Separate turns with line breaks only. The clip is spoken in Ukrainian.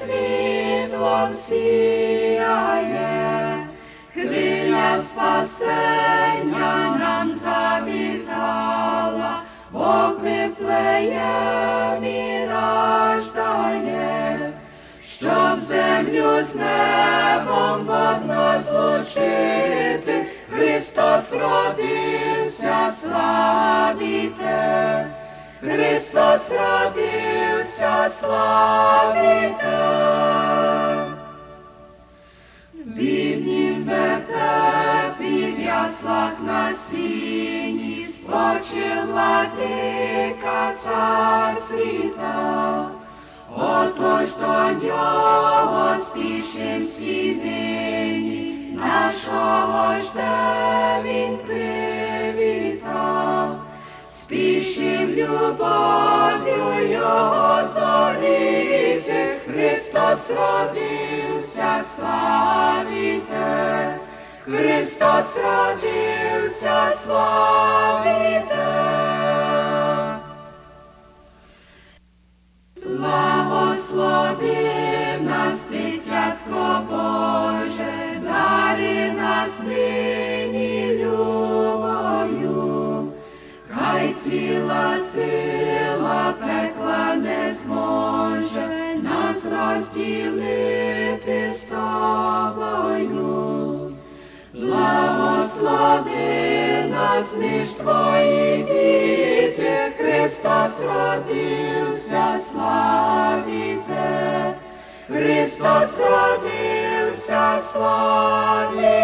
світлом сіяє, хвиля спасення нам завітала, Бог Вифлеємі рождає, щоб землю з небом водно злучити, Христос родився, славіте, Христос родився, славіте. В біднім вертепі в яслах на сіні спочив владика цар світа. Отож до нього спішим всі нині, нашого жде він привітав. Спішим любов'ю його зоріти, Христос родився, славіте, Христос родився, славіте. Благослови нас, дитятко Боже, дари нас нині любов'ю, хай ціла сила пекла не зможе нас розділити з тобою. Благослови нас, між твої діти, Христос родився, славіте, Христос родився, славіте.